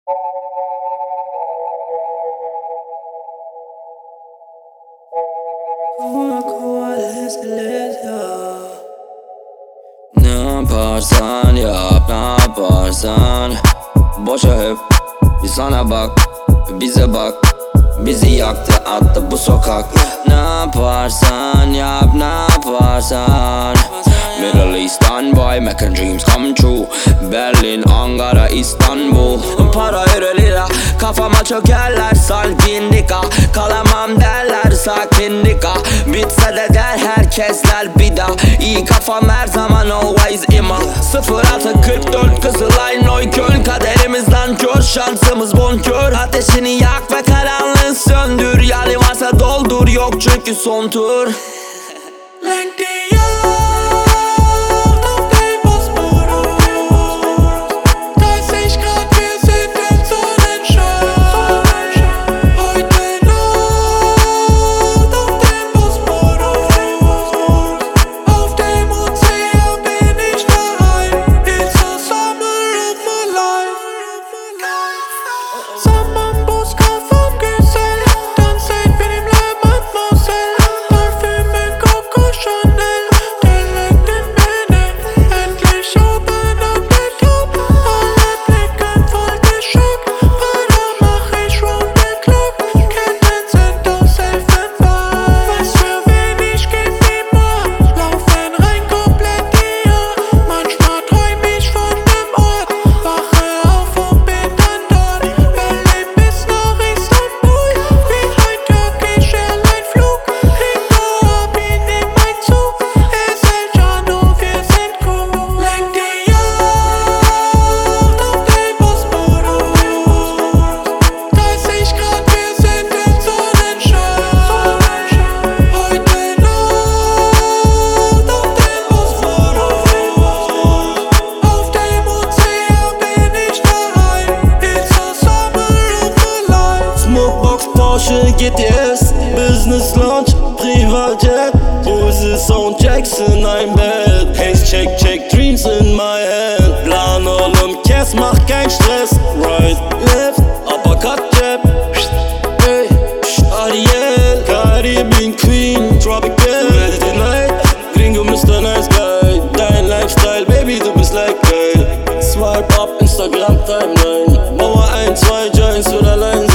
Naparsan boşa hep bir sana bak, bize bak. Bizi yaktı attı bu sokak. Ne yaparsan yap, ne yaparsan. Middle East'tan boy, making dreams come true. Berlin, Ankara, İstanbul. Para euro lira, kafama çökerler sanki indika. Kalamam derler sakindika. Bitse de der herkesler bir daha. İyi kafam her zaman always ima. 0644 Kızılay Neukölln. Kaderimiz nankör, şansımız bonkör. Ateşini yak ve karanlığı söndür. Yani varsa doldur, yok çünkü son tur. GTS, Business Lunch, Privatjet, Bose Soundchecks in ein Bett. Haze check, check, Dreams in my hand. Plan oğlum kes, mach kein Stress. Right, left, uppercut jab. Hey, Ariel, Caribbean Queen, Tropical, ready tonight. Gringo Mr. Nice Guy, dein Lifestyle, baby, du bist like geil. Swipe up, Instagram Timeline. Mauer 1, 2 Joints oder Lines.